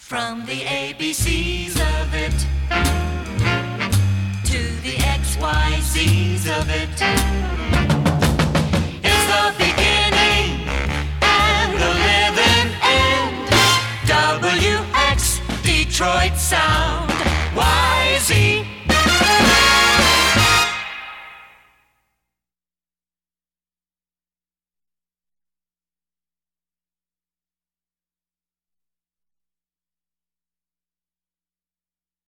From the ABCs of it to the XYZs of it. It's the beginning and the living end. WX Detroit Sound YZ